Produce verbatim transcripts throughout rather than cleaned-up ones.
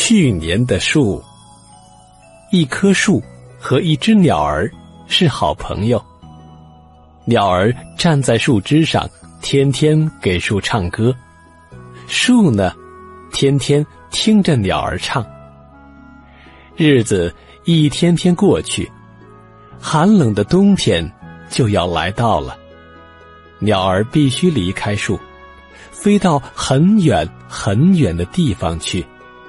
去年的树。一棵树和一只鸟儿是好朋友。鸟儿站在树枝上，天天给树唱歌。树呢，天天听着鸟儿唱。日子一天天过去，寒冷的冬天就要来到了。鸟儿必须离开树，飞到很远很远的地方去。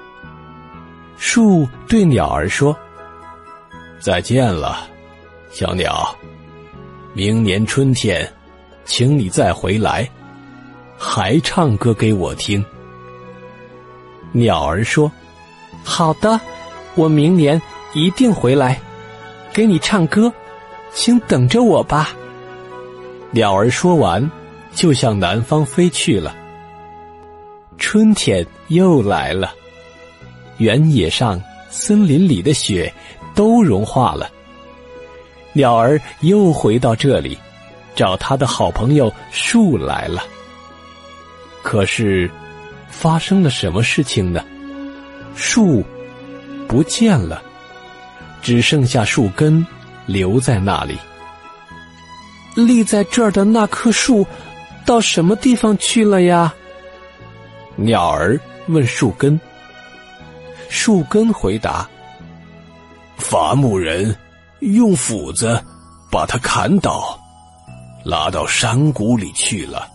树对鸟儿说：再见了，小鸟，明年春天请你再回来，还唱歌给我听。鸟儿说：好的，我明年一定回来给你唱歌，请等着我吧。鸟儿说完就向南方飞去了。春天又来了，原野上森林里的雪都融化了。鸟儿又回到这里，找他的好朋友树来了。可是发生了什么事情呢？树不见了，只剩下树根留在那里。立在这儿的那棵树到什么地方去了呀？鸟儿问树根。树根回答：伐木人用斧子把它砍倒，拉到山谷里去了。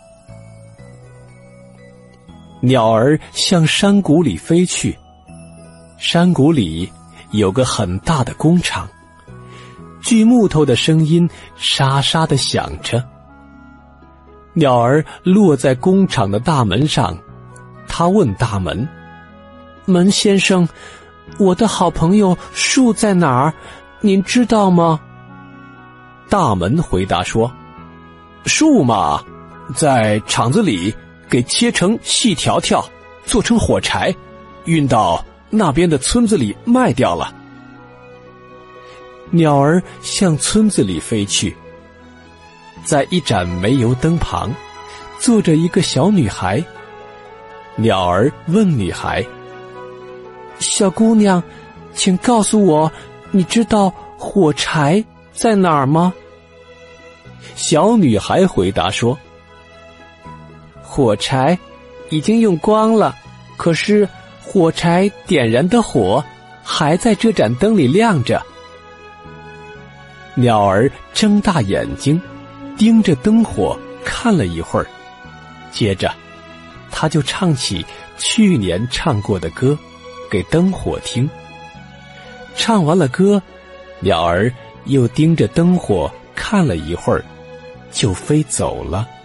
鸟儿向山谷里飞去。山谷里有个很大的工厂，锯木头的声音沙沙地响着。鸟儿落在工厂的大门上，他问大门：门先生，我的好朋友树在哪儿？您知道吗？大门回答说：树嘛，在厂子里给切成细条条，做成火柴，运到那边的村子里卖掉了。鸟儿向村子里飞去。在一盏煤油灯旁坐着一个小女孩。鸟儿问女孩：小姑娘，请告诉我，你知道火柴在哪儿吗？小女孩回答说：火柴已经用光了，可是火柴点燃的火还在这盏灯里亮着。鸟儿睁大眼睛盯着灯火看了一会儿，接着他就唱起去年唱过的歌给灯火听。唱完了歌，鸟儿又盯着灯火看了一会儿，就飞走了。